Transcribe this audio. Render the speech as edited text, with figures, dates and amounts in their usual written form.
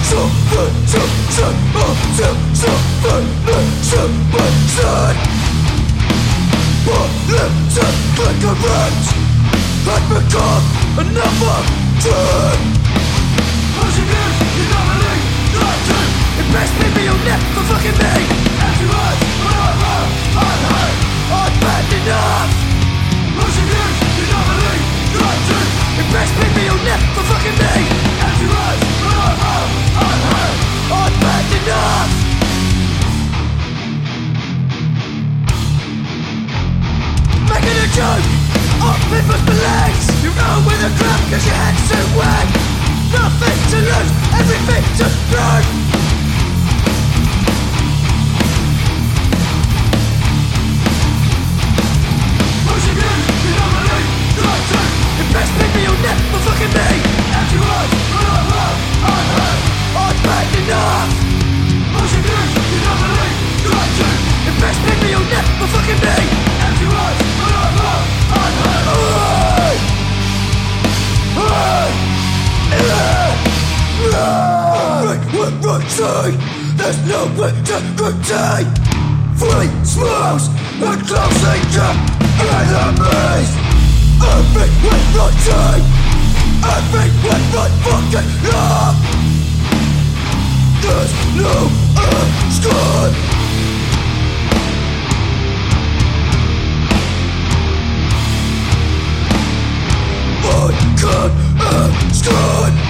I've become a number 10. Pushing years, you never leave, not to. It best maybe you'll never fucking me. Empty words, but I'm hurt, I'm bad enough. Pushing years, you never leave, not to. It best maybe you'll never fucking me. Empty words, but I'm hurt, I'm bad enough. Making a joke of people's beliefs. You roll with a crowd cause your head's too weak. Nothing to lose, everything to prove. Pushing you, you don't believe, try to. It best maybe you'll never fucking be. Empty words, but I'm hurt, I'm bad enough. Pushing you, you don't believe, try to. It best maybe you'll never fucking be. Empty words, but I'm hurt. There's no integrity. Free smiles and closing to enemies. Everyone rotten, everyone fucking up. There's no escape. I can't escape.